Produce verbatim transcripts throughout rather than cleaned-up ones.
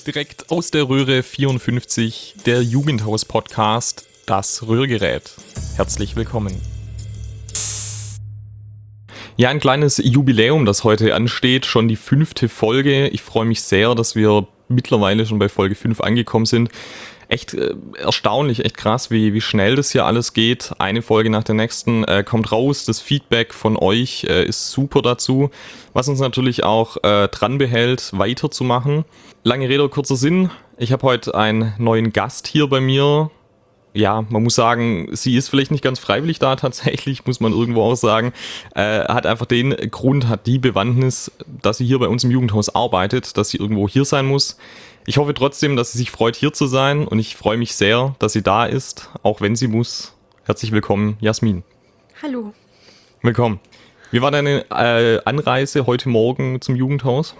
Direkt aus der Röhre vierundfünfzig, der Jugendhaus-Podcast, das Röhrgerät. Herzlich willkommen. Ja, ein kleines Jubiläum, das heute ansteht, schon die fünfte Folge. Ich freue mich sehr, dass wir mittlerweile schon bei Folge fünf angekommen sind. Echt äh, erstaunlich, echt krass, wie, wie schnell das hier alles geht. Eine Folge nach der nächsten äh, kommt raus. Das Feedback von euch äh, ist super dazu, was uns natürlich auch äh, dran behält, weiterzumachen. Lange Rede, kurzer Sinn. Ich habe heute einen neuen Gast hier bei mir. Ja, man muss sagen, sie ist vielleicht nicht ganz freiwillig da tatsächlich, muss man irgendwo auch sagen. Äh, hat einfach den Grund, hat die Bewandtnis, dass sie hier bei uns im Jugendhaus arbeitet, dass sie irgendwo hier sein muss. Ich hoffe trotzdem, dass sie sich freut, hier zu sein, und ich freue mich sehr, dass sie da ist, auch wenn sie muss. Herzlich willkommen, Jasmin. Hallo. Willkommen. Wie war deine äh, Anreise heute Morgen zum Jugendhaus?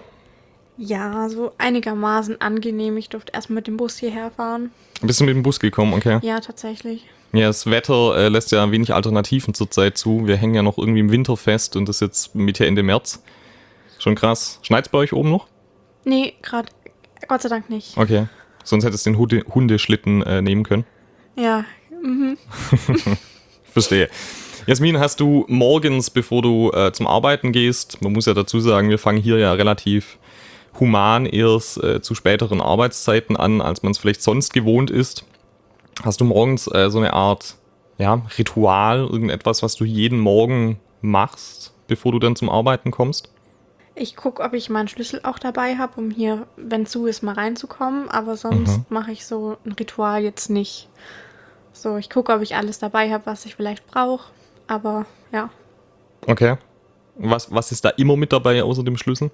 Ja, so einigermaßen angenehm. Ich durfte erst mit dem Bus hierher fahren. Bist du mit dem Bus gekommen, okay? Ja, tatsächlich. Ja, das Wetter äh, lässt ja wenig Alternativen zurzeit zu. Wir hängen ja noch irgendwie im Winter fest und das jetzt Mitte, Ende März. Schon krass. Schneit's bei euch oben noch? Nee, gerade Gott sei Dank nicht. Okay. Sonst hättest du den Hunde Hundeschlitten äh, nehmen können. Ja, mhm. Verstehe. Jasmin, hast du morgens, bevor du äh, zum Arbeiten gehst, man muss ja dazu sagen, wir fangen hier ja relativ human erst äh, zu späteren Arbeitszeiten an, als man es vielleicht sonst gewohnt ist. Hast du morgens äh, so eine Art ja, Ritual, irgendetwas, was du jeden Morgen machst, bevor du dann zum Arbeiten kommst? Ich gucke, ob ich meinen Schlüssel auch dabei habe, um hier, wenn zu ist, mal reinzukommen. Aber sonst mhm. mache ich so ein Ritual jetzt nicht. So, ich gucke, ob ich alles dabei habe, was ich vielleicht brauche. Aber ja. Okay. Was, was ist da immer mit dabei, außer dem Schlüssel?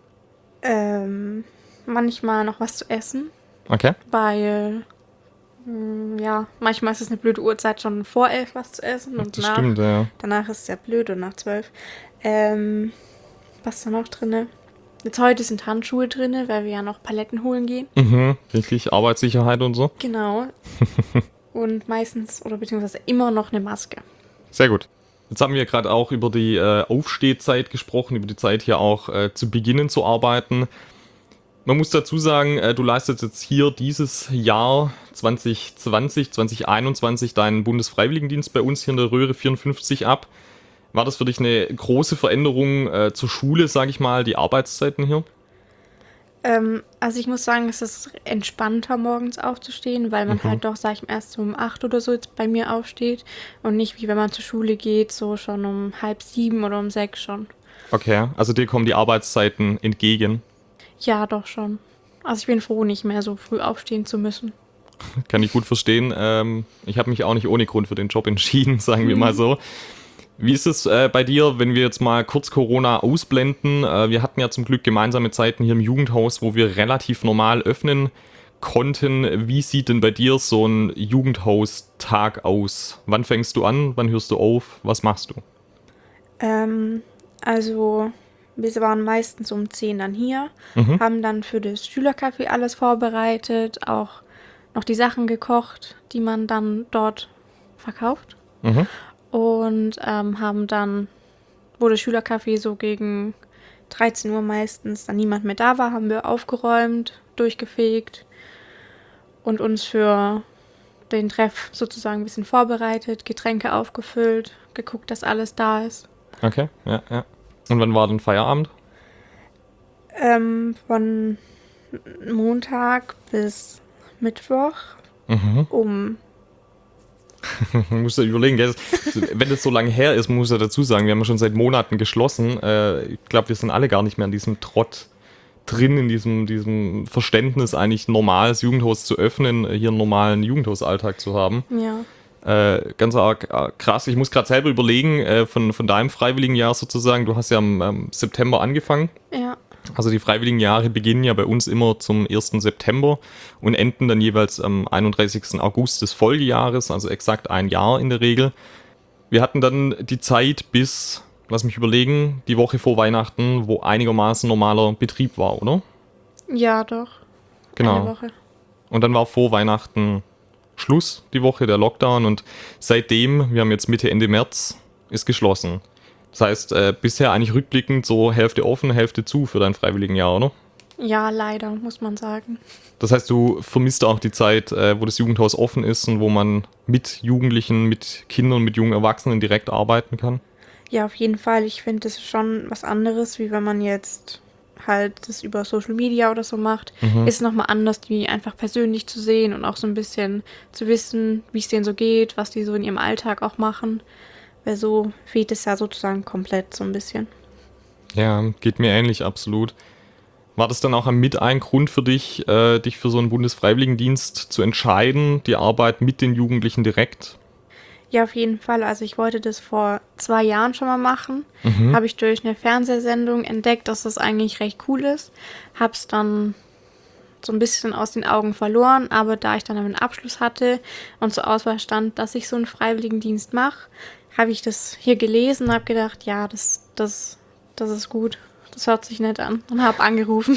Ähm, manchmal noch was zu essen. Okay. Weil, mh, ja, manchmal ist es eine blöde Uhrzeit, schon vor elf was zu essen. Und das nach, stimmt, ja. Danach ist es sehr blöd und nach zwölf. Ähm, was ist da noch drin? Jetzt heute sind Handschuhe drin, weil wir ja noch Paletten holen gehen. Mhm, richtig, Arbeitssicherheit und so. Genau. Und meistens, oder beziehungsweise immer noch eine Maske. Sehr gut. Jetzt haben wir gerade auch über die äh, Aufstehzeit gesprochen, über die Zeit hier auch äh, zu beginnen zu arbeiten. Man muss dazu sagen, äh, du leistest jetzt hier dieses Jahr zwanzig zwanzig, zwanzig einundzwanzig deinen Bundesfreiwilligendienst bei uns hier in der Röhre vierundfünfzig ab. War das für dich eine große Veränderung äh, zur Schule, sage ich mal, die Arbeitszeiten hier? Ähm, also ich muss sagen, es ist entspannter, morgens aufzustehen, weil man mhm. halt doch, sag ich mal, erst so um acht oder so jetzt bei mir aufsteht und nicht wie wenn man zur Schule geht, so schon um halb sieben oder um sechs schon. Okay, also dir kommen die Arbeitszeiten entgegen? Ja, doch schon. Also ich bin froh, nicht mehr so früh aufstehen zu müssen. Kann ich gut verstehen. Ähm, ich habe mich auch nicht ohne Grund für den Job entschieden, sagen wir mhm. mal so. Wie ist es äh, bei dir, wenn wir jetzt mal kurz Corona ausblenden? Äh, wir hatten ja zum Glück gemeinsame Zeiten hier im Jugendhaus, wo wir relativ normal öffnen konnten. Wie sieht denn bei dir so ein Jugendhaustag aus? Wann fängst du an? Wann hörst du auf? Was machst du? Ähm, also wir waren meistens um zehn dann hier, mhm. haben dann für das Schülercafé alles vorbereitet, auch noch die Sachen gekocht, die man dann dort verkauft. Mhm. Und ähm, haben dann, wo das Schülercafé so gegen dreizehn Uhr meistens dann niemand mehr da war, haben wir aufgeräumt, durchgefegt und uns für den Treff sozusagen ein bisschen vorbereitet, Getränke aufgefüllt, geguckt, dass alles da ist. Okay, ja, ja. Und wann war denn Feierabend? Ähm, von Montag bis Mittwoch mhm. um Man muss ja überlegen, gell? Wenn das so lange her ist, man muss ja dazu sagen, wir haben ja schon seit Monaten geschlossen. Äh, ich glaube, wir sind alle gar nicht mehr in diesem Trott drin, in diesem, diesem Verständnis, eigentlich ein normales Jugendhaus zu öffnen, hier einen normalen Jugendhausalltag zu haben. Ja. Äh, ganz arg äh, krass. Ich muss gerade selber überlegen, äh, von, von deinem Freiwilligenjahr sozusagen, du hast ja im ähm, September angefangen. Ja. Also die Freiwilligenjahre beginnen ja bei uns immer zum ersten September und enden dann jeweils am einunddreißigsten August des Folgejahres, also exakt ein Jahr in der Regel. Wir hatten dann die Zeit bis, lass mich überlegen, die Woche vor Weihnachten, wo einigermaßen normaler Betrieb war, oder? Ja, doch. Genau. Eine Woche. Und dann war vor Weihnachten Schluss, die Woche, der Lockdown, und seitdem, wir haben jetzt Mitte, Ende März, ist geschlossen. Das heißt, äh, bisher eigentlich rückblickend so Hälfte offen, Hälfte zu für dein Freiwilligenjahr, oder? Ja, leider, muss man sagen. Das heißt, du vermisst auch die Zeit, äh, wo das Jugendhaus offen ist und wo man mit Jugendlichen, mit Kindern, mit jungen Erwachsenen direkt arbeiten kann? Ja, auf jeden Fall. Ich finde, das ist schon was anderes, wie wenn man jetzt halt das über Social Media oder so macht. Mhm. Ist nochmal anders, die einfach persönlich zu sehen und auch so ein bisschen zu wissen, wie es denen so geht, was die so in ihrem Alltag auch machen. Weil so fehlt es ja sozusagen komplett so ein bisschen. Ja, geht mir ähnlich, absolut. War das dann auch mit ein Grund für dich, äh, dich für so einen Bundesfreiwilligendienst zu entscheiden, die Arbeit mit den Jugendlichen direkt? Ja, auf jeden Fall. Also ich wollte das vor zwei Jahren schon mal machen. Mhm. Habe ich durch eine Fernsehsendung entdeckt, dass das eigentlich recht cool ist. Habe es dann so ein bisschen aus den Augen verloren, aber da ich dann einen Abschluss hatte und zur Auswahl stand, dass ich so einen Freiwilligendienst mache, habe ich das hier gelesen und habe gedacht, ja, das, das, das ist gut. Das hört sich nett an und habe angerufen.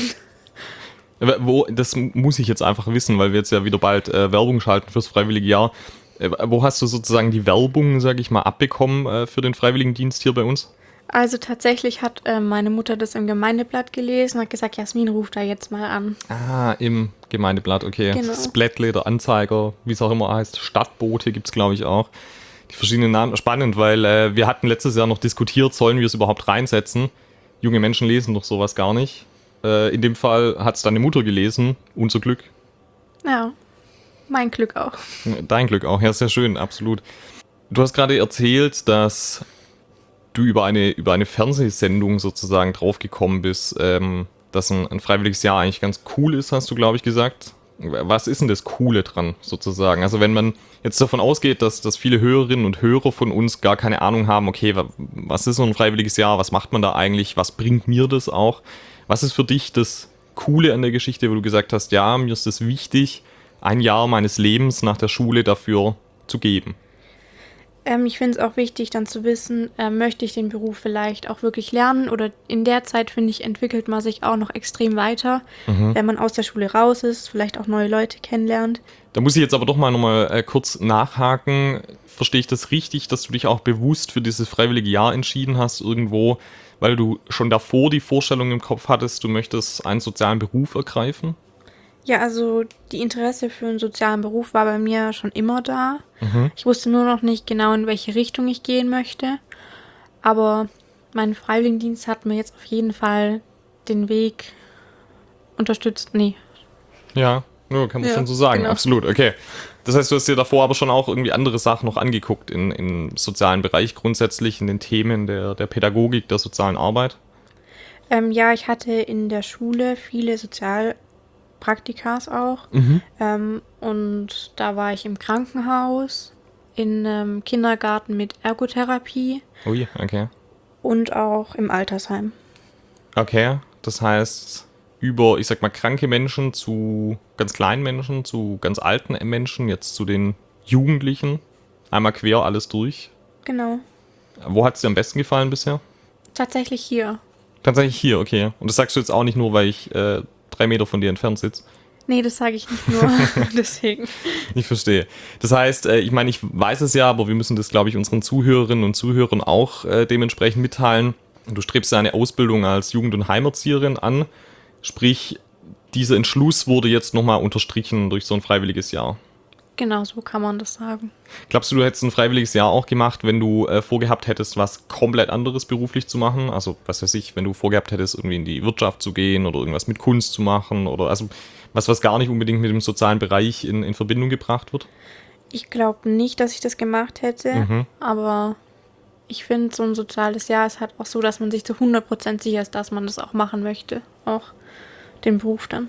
Wo, das muss ich jetzt einfach wissen, weil wir jetzt ja wieder bald äh, Werbung schalten fürs Freiwillige Jahr. Äh, wo hast du sozusagen die Werbung, sage ich mal, abbekommen äh, für den Freiwilligendienst hier bei uns? Also tatsächlich hat äh, meine Mutter das im Gemeindeblatt gelesen und hat gesagt, Jasmin, ruf da jetzt mal an. Ah, im Gemeindeblatt, okay. Genau. Das Blättle, Anzeiger, wie es auch immer heißt. Stadtbote gibt es, glaube ich, auch. Die verschiedenen Namen. Spannend, weil äh, wir hatten letztes Jahr noch diskutiert, sollen wir es überhaupt reinsetzen? Junge Menschen lesen doch sowas gar nicht. Äh, in dem Fall hat es deine Mutter gelesen. Unser Glück. Ja, mein Glück auch. Dein Glück auch, ja, sehr schön, absolut. Du hast gerade erzählt, dass du über eine, über eine Fernsehsendung sozusagen draufgekommen bist, ähm, dass ein, ein freiwilliges Jahr eigentlich ganz cool ist, hast du, glaube ich, gesagt. Was ist denn das Coole dran, sozusagen? Also wenn man jetzt davon ausgeht, dass, dass viele Hörerinnen und Hörer von uns gar keine Ahnung haben, okay, was ist so ein freiwilliges Jahr, was macht man da eigentlich, was bringt mir das auch? Was ist für dich das Coole an der Geschichte, wo du gesagt hast, ja, mir ist es wichtig, ein Jahr meines Lebens nach der Schule dafür zu geben? Ähm, ich finde es auch wichtig, dann zu wissen, äh, möchte ich den Beruf vielleicht auch wirklich lernen oder in der Zeit, finde ich, entwickelt man sich auch noch extrem weiter, Mhm. wenn man aus der Schule raus ist, vielleicht auch neue Leute kennenlernt. Da muss ich jetzt aber doch mal nochmal äh, kurz nachhaken. Verstehe ich das richtig, dass du dich auch bewusst für dieses freiwillige Jahr entschieden hast, irgendwo, weil du schon davor die Vorstellung im Kopf hattest, du möchtest einen sozialen Beruf ergreifen? Ja, also die Interesse für einen sozialen Beruf war bei mir schon immer da. Mhm. Ich wusste nur noch nicht genau, in welche Richtung ich gehen möchte. Aber mein Freiwilligendienst hat mir jetzt auf jeden Fall den Weg unterstützt. Nee. Ja, ja, kann man Ja, schon so sagen, genau. absolut, okay. Das heißt, du hast dir davor aber schon auch irgendwie andere Sachen noch angeguckt in, im sozialen Bereich grundsätzlich, in den Themen der, der Pädagogik, der sozialen Arbeit? Ähm, ja, ich hatte in der Schule viele Sozialpraktikas auch. Mhm. Ähm, und da war ich im Krankenhaus, in einem Kindergarten mit Ergotherapie Ui, okay. und auch im Altersheim. Okay, das heißt, über, ich sag mal, kranke Menschen zu ganz kleinen Menschen, zu ganz alten Menschen, jetzt zu den Jugendlichen, einmal quer alles durch. Genau. Wo hat es dir am besten gefallen bisher? Tatsächlich hier. Tatsächlich hier, okay. Und das sagst du jetzt auch nicht nur, weil ich äh, drei Meter von dir entfernt sitze. Nee, das sage ich nicht nur. Deswegen. Ich verstehe. Das heißt, äh, ich meine, ich weiß es ja, aber wir müssen das, glaube ich, unseren Zuhörerinnen und Zuhörern auch äh, dementsprechend mitteilen. Du strebst ja eine Ausbildung als Jugend- und Heimerzieherin an. Sprich, dieser Entschluss wurde jetzt nochmal unterstrichen durch so ein freiwilliges Jahr. Genau, so kann man das sagen. Glaubst du, du hättest ein freiwilliges Jahr auch gemacht, wenn du äh, vorgehabt hättest, was komplett anderes beruflich zu machen? Also, was weiß ich, wenn du vorgehabt hättest, irgendwie in die Wirtschaft zu gehen oder irgendwas mit Kunst zu machen oder also was, was gar nicht unbedingt mit dem sozialen Bereich in, in Verbindung gebracht wird? Ich glaube nicht, dass ich das gemacht hätte, Mhm. aber ich finde, so ein soziales Jahr ist halt auch so, dass man sich zu hundert Prozent sicher ist, dass man das auch machen möchte. Auch den Beruf dann.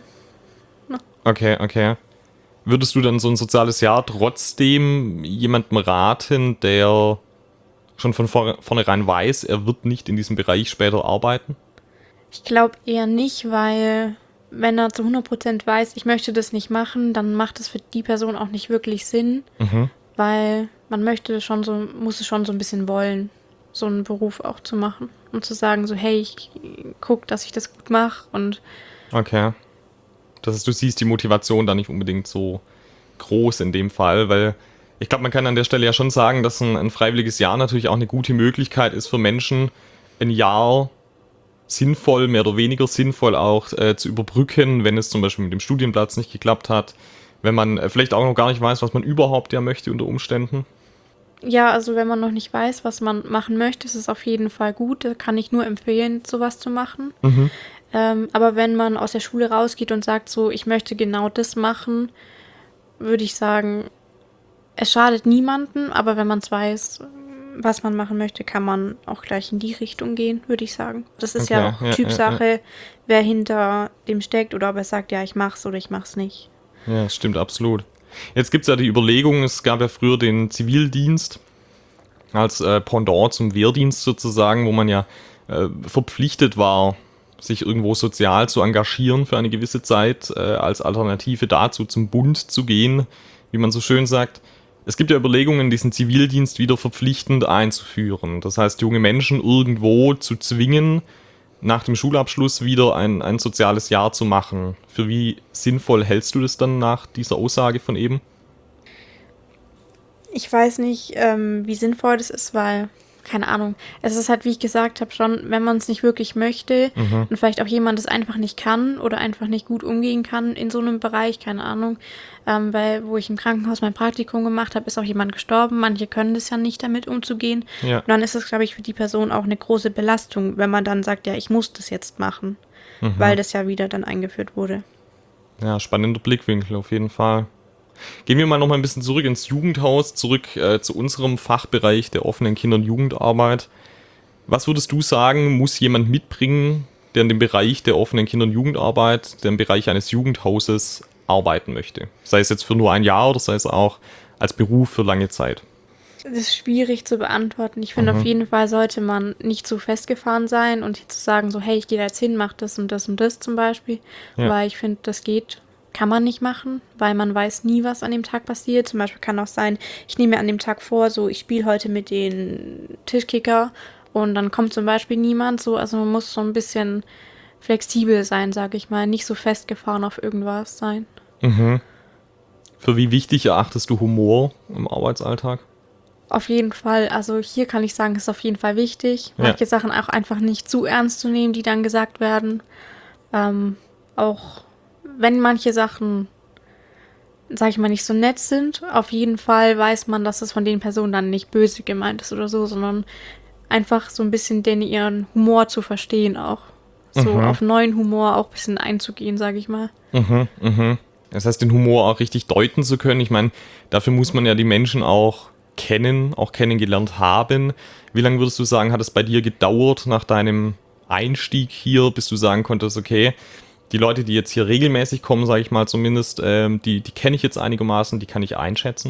Okay, okay. Würdest du dann so ein soziales Jahr trotzdem jemandem raten, der schon von vor- vornherein weiß, er wird nicht in diesem Bereich später arbeiten? Ich glaube eher nicht, weil wenn er zu hundert Prozent weiß, ich möchte das nicht machen, dann macht es für die Person auch nicht wirklich Sinn, Mhm. weil man möchte das schon so, muss es schon so ein bisschen wollen, so einen Beruf auch zu machen. Und zu sagen so, hey, ich guck, dass ich das gut mache und Okay. Das heißt, du siehst die Motivation da nicht unbedingt so groß in dem Fall, weil ich glaube, man kann an der Stelle ja schon sagen, dass ein, ein freiwilliges Jahr natürlich auch eine gute Möglichkeit ist für Menschen, ein Jahr sinnvoll, mehr oder weniger sinnvoll auch äh, zu überbrücken, wenn es zum Beispiel mit dem Studienplatz nicht geklappt hat, wenn man äh, vielleicht auch noch gar nicht weiß, was man überhaupt ja möchte unter Umständen? Ja, also wenn man noch nicht weiß, was man machen möchte, ist es auf jeden Fall gut. Da kann ich nur empfehlen, sowas zu machen. Mhm. Ähm, aber wenn man aus der Schule rausgeht und sagt so, ich möchte genau das machen, würde ich sagen, es schadet niemanden, aber wenn man es weiß, was man machen möchte, kann man auch gleich in die Richtung gehen, würde ich sagen. Das ist Okay, ja auch ja, Typsache, ja, ja. wer hinter dem steckt oder ob er sagt, ja, ich mach's oder ich mach's nicht. Ja, das stimmt absolut. Jetzt gibt es ja die Überlegung, es gab ja früher den Zivildienst als äh, Pendant zum Wehrdienst sozusagen, wo man ja äh, verpflichtet war, sich irgendwo sozial zu engagieren für eine gewisse Zeit, äh, als Alternative dazu zum Bund zu gehen, wie man so schön sagt. Es gibt ja Überlegungen, diesen Zivildienst wieder verpflichtend einzuführen. Das heißt, junge Menschen irgendwo zu zwingen, nach dem Schulabschluss wieder ein, ein soziales Jahr zu machen. Für wie sinnvoll hältst du das dann nach dieser Aussage von eben? Ich weiß nicht, ähm, wie sinnvoll das ist, weil, keine Ahnung, es ist halt, wie ich gesagt habe, schon, wenn man es nicht wirklich möchte Mhm. und vielleicht auch jemand es einfach nicht kann oder einfach nicht gut umgehen kann in so einem Bereich, keine Ahnung, ähm, weil wo ich im Krankenhaus mein Praktikum gemacht habe, ist auch jemand gestorben. Manche können das ja nicht, damit umzugehen. Ja. Und dann ist es, glaube ich, für die Person auch eine große Belastung, wenn man dann sagt, ja, ich muss das jetzt machen, Mhm. weil das ja wieder dann eingeführt wurde. Ja, spannender Blickwinkel auf jeden Fall. Gehen wir mal noch mal ein bisschen zurück ins Jugendhaus, zurück äh, zu unserem Fachbereich der offenen Kinder- und Jugendarbeit. Was würdest du sagen, muss jemand mitbringen, der in dem Bereich der offenen Kinder- und Jugendarbeit, der im Bereich eines Jugendhauses arbeiten möchte? Sei es jetzt für nur ein Jahr oder sei es auch als Beruf für lange Zeit. Das ist schwierig zu beantworten. Ich finde, Mhm. auf jeden Fall sollte man nicht zu festgefahren sein und jetzt zu sagen, so, hey, ich gehe da jetzt hin, mach das und das und das zum Beispiel, Ja. weil ich finde, das geht, kann man nicht machen, weil man weiß nie, was an dem Tag passiert. Zum Beispiel kann auch sein, ich nehme mir an dem Tag vor, so, ich spiele heute mit den Tischkicker und dann kommt zum Beispiel niemand, so, also man muss so ein bisschen flexibel sein, sage ich mal, nicht so festgefahren auf irgendwas sein. Mhm. Für wie wichtig erachtest du Humor im Arbeitsalltag? Auf jeden Fall, also hier kann ich sagen, ist auf jeden Fall wichtig, Ja. manche Sachen auch einfach nicht zu ernst zu nehmen, die dann gesagt werden. Ähm, auch wenn manche Sachen, sag ich mal, nicht so nett sind, auf jeden Fall weiß man, dass es von den Personen dann nicht böse gemeint ist oder so, sondern einfach so ein bisschen den ihren Humor zu verstehen auch. So Mhm. auf neuen Humor auch ein bisschen einzugehen, sag ich mal. Mhm, mhm. Das heißt, den Humor auch richtig deuten zu können. Ich meine, dafür muss man ja die Menschen auch kennen, auch kennengelernt haben. Wie lange würdest du sagen, hat es bei dir gedauert nach deinem Einstieg hier, bis du sagen konntest, okay, die Leute, die jetzt hier regelmäßig kommen, sage ich mal zumindest, ähm, die, die kenne ich jetzt einigermaßen, die kann ich einschätzen?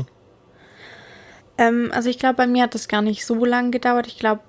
Ähm, also ich glaube, bei mir hat das gar nicht so lange gedauert. Ich glaube,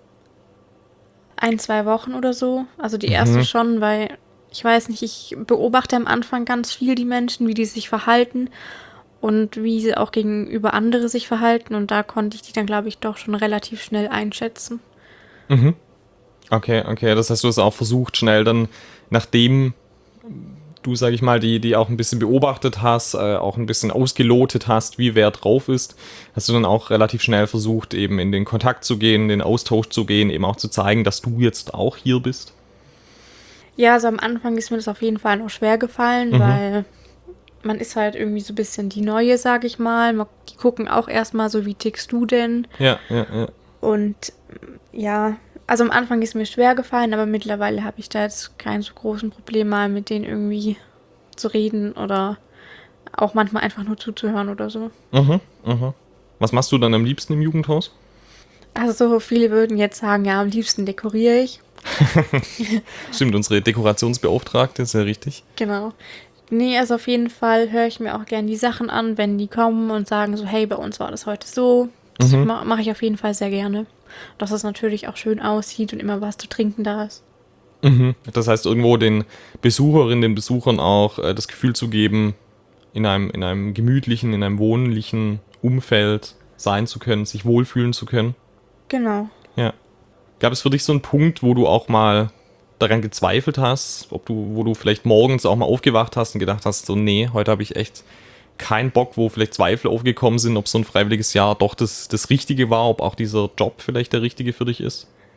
ein, zwei Wochen oder so. Also die erste Mhm. schon, weil ich weiß nicht, ich beobachte am Anfang ganz viel die Menschen, wie die sich verhalten und wie sie auch gegenüber andere sich verhalten. Und da konnte ich die dann, glaube ich, doch schon relativ schnell einschätzen. Mhm. Okay, okay. Das heißt, du hast auch versucht, schnell dann, nachdem du, sag ich mal, die, die auch ein bisschen beobachtet hast, äh, auch ein bisschen ausgelotet hast, wie wer drauf ist, hast du dann auch relativ schnell versucht, eben in den Kontakt zu gehen, in den Austausch zu gehen, eben auch zu zeigen, dass du jetzt auch hier bist? Ja, also am Anfang ist mir das auf jeden Fall noch schwer gefallen, Mhm. weil man ist halt irgendwie so ein bisschen die Neue, sag ich mal. Ma- Die gucken auch erstmal so, wie tickst du denn? Ja, ja, ja. Und ja, also am Anfang ist mir schwer gefallen, aber mittlerweile habe ich da jetzt kein so großen Problem mal mit denen irgendwie zu reden oder auch manchmal einfach nur zuzuhören oder so. Mhm, mhm. Was machst du dann am liebsten im Jugendhaus? Also so viele würden jetzt sagen, ja, am liebsten dekoriere ich. Stimmt, unsere Dekorationsbeauftragte, sehr richtig. Genau. Nee, also auf jeden Fall höre ich mir auch gern die Sachen an, wenn die kommen und sagen so, hey, bei uns war das heute so. Das Mhm. ma- mache ich auf jeden Fall sehr gerne. Dass es natürlich auch schön aussieht und immer was zu trinken da ist. Mhm. Das heißt, irgendwo den Besucherinnen, den Besuchern auch äh, das Gefühl zu geben, in einem, in einem gemütlichen, in einem wohnlichen Umfeld sein zu können, sich wohlfühlen zu können. Genau. Ja. Gab es für dich so einen Punkt, wo du auch mal daran gezweifelt hast, ob du, wo du vielleicht morgens auch mal aufgewacht hast und gedacht hast, so, nee, heute habe ich echt keinen Bock, wo vielleicht Zweifel aufgekommen sind, ob so ein freiwilliges Jahr doch das, das Richtige war, ob auch dieser Job vielleicht der richtige für dich ist?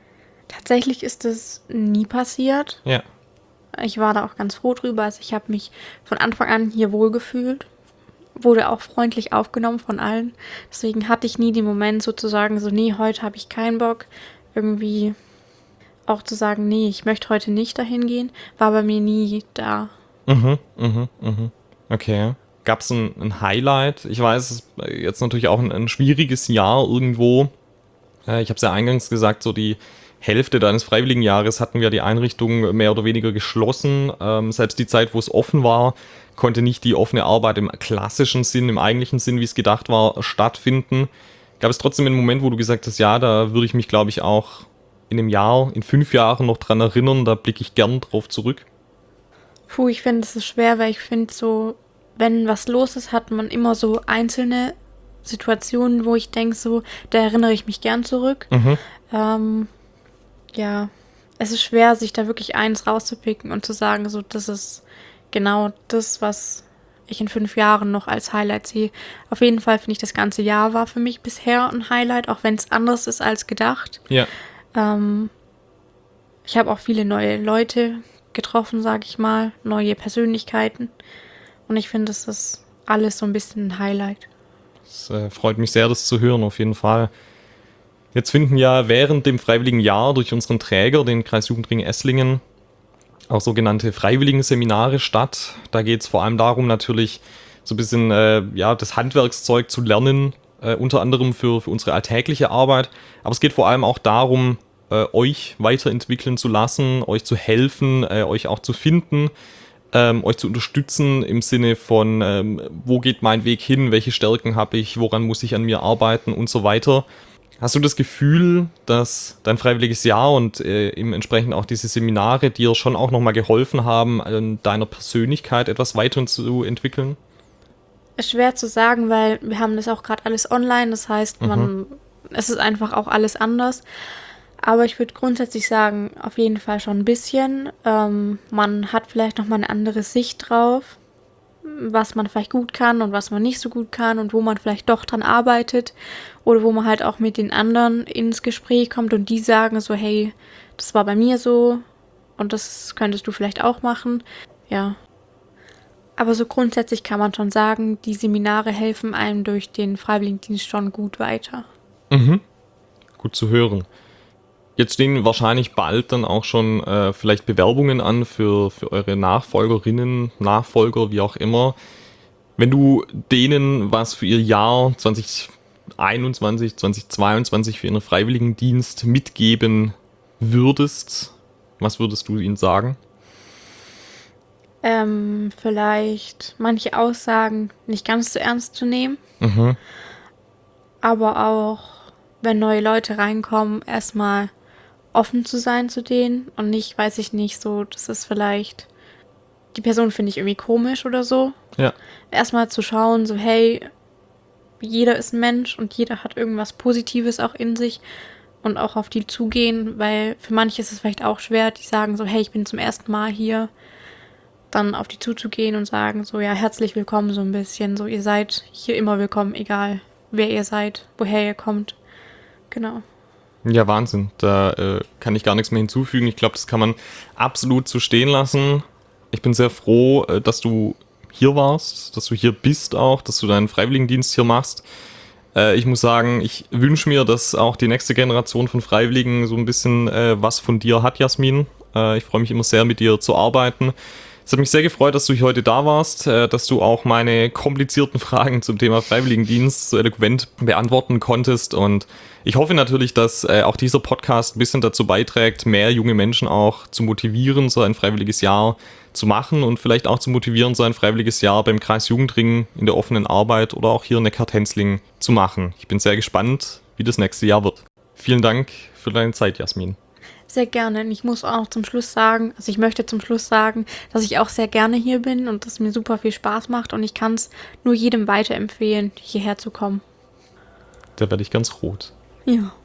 Tatsächlich ist das nie passiert. Ja. Ich war da auch ganz froh drüber. Also ich habe mich von Anfang an hier wohlgefühlt. Wurde auch freundlich aufgenommen von allen. Deswegen hatte ich nie den Moment sozusagen so, nee, heute habe ich keinen Bock. Irgendwie auch zu sagen, nee, ich möchte heute nicht dahin gehen, war bei mir nie da. Mhm, mhm, mhm. Okay. Gab es ein, ein Highlight? Ich weiß, es ist jetzt natürlich auch ein, ein schwieriges Jahr irgendwo. Äh, ich habe es ja eingangs gesagt, so die Hälfte deines Freiwilligenjahres hatten wir die Einrichtung mehr oder weniger geschlossen. Ähm, selbst die Zeit, wo es offen war, konnte nicht die offene Arbeit im klassischen Sinn, im eigentlichen Sinn, wie es gedacht war, stattfinden. Gab es trotzdem einen Moment, wo du gesagt hast, ja, da würde ich mich, glaube ich, auch in einem Jahr, in fünf Jahren noch dran erinnern, da blicke ich gern drauf zurück? Puh, ich finde, es ist schwer, weil ich finde so, wenn was los ist, hat man immer so einzelne Situationen, wo ich denke, so, da erinnere ich mich gern zurück. Mhm. Ähm, ja, es ist schwer, sich da wirklich eins rauszupicken und zu sagen, so, das ist genau das, was ich in fünf Jahren noch als Highlight sehe. Auf jeden Fall finde ich, das ganze Jahr war für mich bisher ein Highlight, auch wenn es anders ist als gedacht. Ja. Ähm, ich habe auch viele neue Leute getroffen, sage ich mal, neue Persönlichkeiten. Und ich finde, das ist alles so ein bisschen ein Highlight. Es äh, freut mich sehr, das zu hören, auf jeden Fall. Jetzt finden ja während dem freiwilligen Jahr durch unseren Träger, den Kreisjugendring Esslingen, auch sogenannte Freiwilligenseminare statt. Da geht es vor allem darum, natürlich so ein bisschen äh, ja, das Handwerkszeug zu lernen, äh, unter anderem für, für unsere alltägliche Arbeit. Aber es geht vor allem auch darum, äh, euch weiterentwickeln zu lassen, euch zu helfen, äh, euch auch zu finden, ähm, euch zu unterstützen im Sinne von, ähm, wo geht mein Weg hin, welche Stärken habe ich, woran muss ich an mir arbeiten und so weiter. Hast du das Gefühl, dass dein freiwilliges Jahr und äh, eben entsprechend auch diese Seminare dir schon auch nochmal geholfen haben, an deiner Persönlichkeit etwas weiterzuentwickeln? Ist schwer zu sagen, weil wir haben das auch gerade alles online. Das heißt, man, mhm. es ist einfach auch alles anders. Aber ich würde grundsätzlich sagen, auf jeden Fall schon ein bisschen. Ähm, man hat vielleicht nochmal eine andere Sicht drauf, was man vielleicht gut kann und was man nicht so gut kann und wo man vielleicht doch dran arbeitet oder wo man halt auch mit den anderen ins Gespräch kommt und die sagen so, hey, das war bei mir so und das könntest du vielleicht auch machen. Ja. Aber so grundsätzlich kann man schon sagen, die Seminare helfen einem durch den Freiwilligendienst schon gut weiter. Mhm. Gut zu hören. Jetzt stehen wahrscheinlich bald dann auch schon äh, vielleicht Bewerbungen an für, für eure Nachfolgerinnen, Nachfolger, wie auch immer. Wenn du denen was für ihr Jahr zwanzig einundzwanzig, zwanzig zweiundzwanzig für ihren Freiwilligendienst mitgeben würdest, was würdest du ihnen sagen? Ähm, vielleicht manche Aussagen nicht ganz so ernst zu nehmen. Mhm. Aber auch, wenn neue Leute reinkommen, erstmal offen zu sein zu denen und nicht, weiß ich nicht, so, das ist vielleicht, die Person finde ich irgendwie komisch oder so. Ja. Erstmal zu schauen, so, hey, jeder ist ein Mensch und jeder hat irgendwas Positives auch in sich und auch auf die zugehen, weil für manche ist es vielleicht auch schwer, die sagen so, hey, ich bin zum ersten Mal hier, dann auf die zuzugehen und sagen so, ja, herzlich willkommen so ein bisschen, so, ihr seid hier immer willkommen, egal wer ihr seid, woher ihr kommt. Genau. Ja, Wahnsinn. Da äh, kann ich gar nichts mehr hinzufügen. Ich glaube, das kann man absolut so stehen lassen. Ich bin sehr froh, äh, dass du hier warst, dass du hier bist auch, dass du deinen Freiwilligendienst hier machst. Äh, ich muss sagen, ich wünsche mir, dass auch die nächste Generation von Freiwilligen so ein bisschen äh, was von dir hat, Jasmin. Äh, ich freue mich immer sehr, mit dir zu arbeiten. Es hat mich sehr gefreut, dass du heute da warst, dass du auch meine komplizierten Fragen zum Thema Freiwilligendienst so eloquent beantworten konntest. Und ich hoffe natürlich, dass auch dieser Podcast ein bisschen dazu beiträgt, mehr junge Menschen auch zu motivieren, so ein freiwilliges Jahr zu machen und vielleicht auch zu motivieren, so ein freiwilliges Jahr beim Kreisjugendring in der offenen Arbeit oder auch hier in Neckar-Tenzling zu machen. Ich bin sehr gespannt, wie das nächste Jahr wird. Vielen Dank für deine Zeit, Jasmin. Sehr gerne. Und ich muss auch zum Schluss sagen, also ich möchte zum Schluss sagen, dass ich auch sehr gerne hier bin und dass es mir super viel Spaß macht und ich kann es nur jedem weiterempfehlen, hierher zu kommen. Da werde ich ganz rot. Ja.